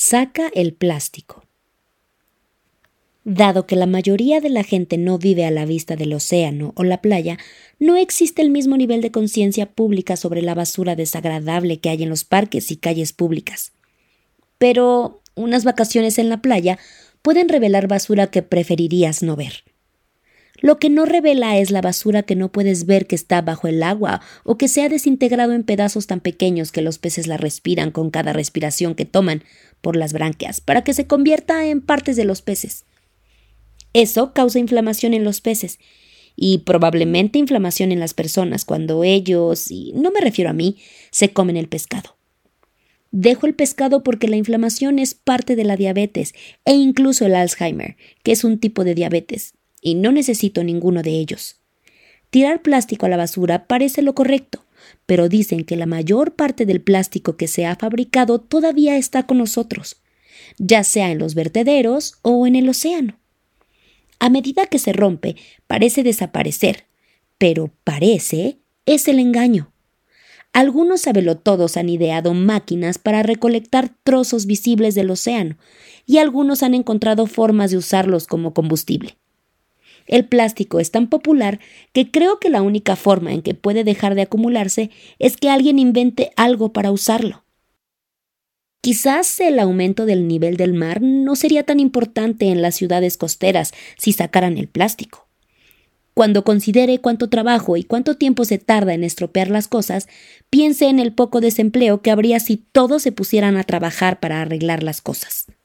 Saca el plástico. Dado que la mayoría de la gente no vive a la vista del océano o la playa, no existe el mismo nivel de conciencia pública sobre la basura desagradable que hay en los parques y calles públicas. Pero unas vacaciones en la playa pueden revelar basura que preferirías no ver. Lo que no revela es la basura que no puedes ver que está bajo el agua o que se ha desintegrado en pedazos tan pequeños que los peces la respiran con cada respiración que toman por las branquias para que se convierta en partes de los peces. Eso causa inflamación en los peces y probablemente inflamación en las personas cuando ellos, y no me refiero a mí, se comen el pescado. Dejo el pescado porque la inflamación es parte de la diabetes e incluso el Alzheimer, que es un tipo de diabetes, y no necesito ninguno de ellos. Tirar plástico a la basura parece lo correcto, pero dicen que la mayor parte del plástico que se ha fabricado todavía está con nosotros, ya sea en los vertederos o en el océano. A medida que se rompe, parece desaparecer, pero parece es el engaño. Algunos sabelotodos han ideado máquinas para recolectar trozos visibles del océano y algunos han encontrado formas de usarlos como combustible. El plástico es tan popular que creo que la única forma en que puede dejar de acumularse es que alguien invente algo para usarlo. Quizás el aumento del nivel del mar no sería tan importante en las ciudades costeras si sacaran el plástico. Cuando considere cuánto trabajo y cuánto tiempo se tarda en estropear las cosas, piense en el poco desempleo que habría si todos se pusieran a trabajar para arreglar las cosas.